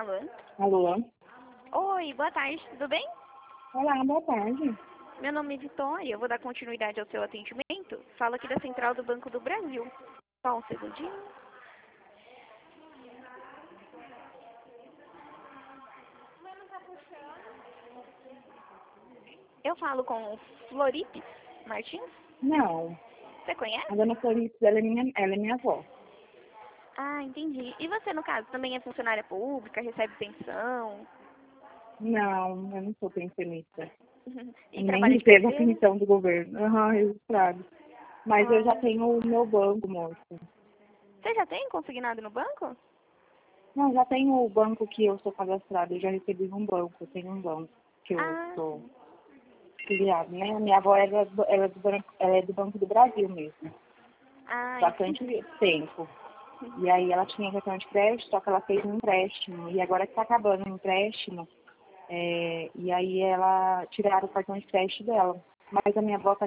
Alô? Alô? Oi, boa tarde, tudo bem? Olá, boa tarde. Meu nome é Vitória, eu vou dar continuidade ao seu atendimento. Falo aqui da Central do Banco do Brasil. Só um segundinho. Eu falo com Floripe Martins. Não, Você conhece? a dona Florice, ela é minha avó. Ah, entendi. E você, no caso, também é funcionária pública, recebe pensão? Não, eu não sou pensionista. E Eu trabalha nem de pego a carteira? pensão do governo. Registrado. Mas eu já Ah, tenho o meu banco, moça. você já tem consignado no banco? Não, já tenho o banco que eu sou cadastrada. Eu já recebi um banco, eu tenho um banco que eu Ah, sou sim. filiado, né? A minha avó ela é do Banco do Brasil mesmo. Ah, Bastante entendi. tempo. E aí ela tinha cartão de crédito, só que ela fez um empréstimo. E agora que está acabando o empréstimo, e aí ela tiraram o cartão de crédito dela. Mas a minha avó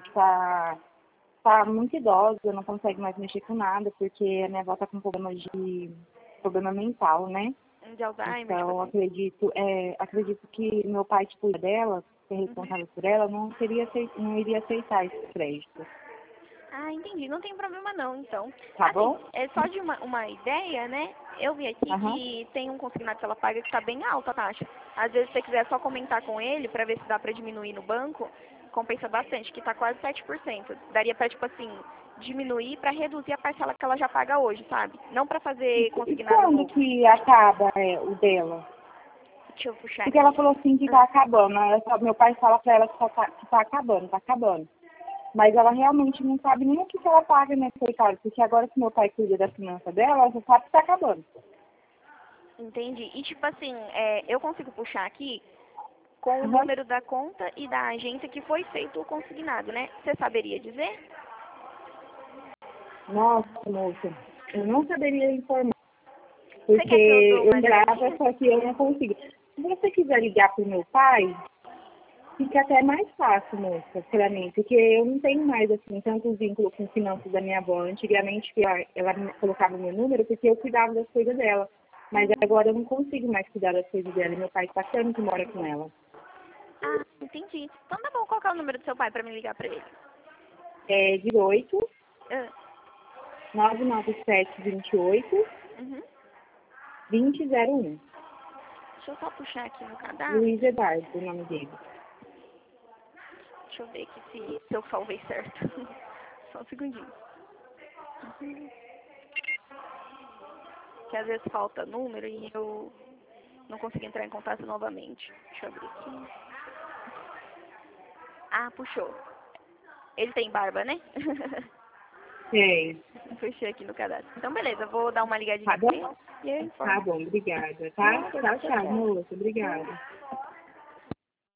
tá muito idosa, não consegue mais mexer com nada, porque a minha avó tá com problema mental, né? De Alzheimer, tipo Então assim. acredito que meu pai que cuida dela, que é Uhum. responsável por ela, não iria aceitar esse crédito. Ah, entendi. Não tem problema não, então. Tá Assim, bom? é só de uma ideia, né? Eu vi aqui Aham. que tem um consignado que ela paga que está bem alta a taxa. Às vezes, se você quiser só comentar com ele para ver se dá para diminuir no banco, compensa bastante, que está quase 7%. Daria para, tipo assim, diminuir para reduzir a parcela que ela já paga hoje, sabe? Não para fazer E consignado quando novo. que acaba o dela? Deixa eu puxar Porque ela aqui. falou assim que Ah, tá acabando. Meu pai fala pra ela que tá acabando, tá acabando. Mas ela realmente não sabe nem o que ela paga nesse mercado, porque agora que meu pai cuida da finança dela, ela só sabe que tá acabando. entendi. E, tipo assim, eu consigo puxar aqui com o Uhum. número da conta e da agência que foi feito o consignado, né? Você saberia dizer? Nossa, moça, eu não saberia informar, Você porque quer que eu dou eu uma lembrava, ligadinha? só que eu não consigo. Se você quiser ligar pro meu pai, fica até mais fácil, moça, pra mim, porque eu não tenho mais, assim, tanto vínculo com finanças da minha avó. Antigamente, que ela me colocava o meu número, porque eu cuidava das coisas dela. Mas Uhum. agora eu não consigo mais cuidar das coisas dela. E meu pai está achando que mora com ela. Ah, entendi. Então tá bom, qual que é o número do seu pai pra me ligar pra ele? É 18 Ah, 99728 uhum. 2001. Deixa eu só puxar aqui no Luiz cadastro. Eduardo, o nome dele. Deixa eu ver aqui se eu salvei certo. Só um segundinho. Que às vezes falta número e eu não consigo entrar em contato novamente. Deixa eu abrir aqui. Ah, puxou. Ele tem barba, né? Sei. Puxei aqui no cadastro. Então beleza, vou dar uma Tá ligadinha bom? pra ele e eu Tá informo. bom, obrigada, tá? Nada, Tchau, tchau, tchau, tchau. moça. Obrigada.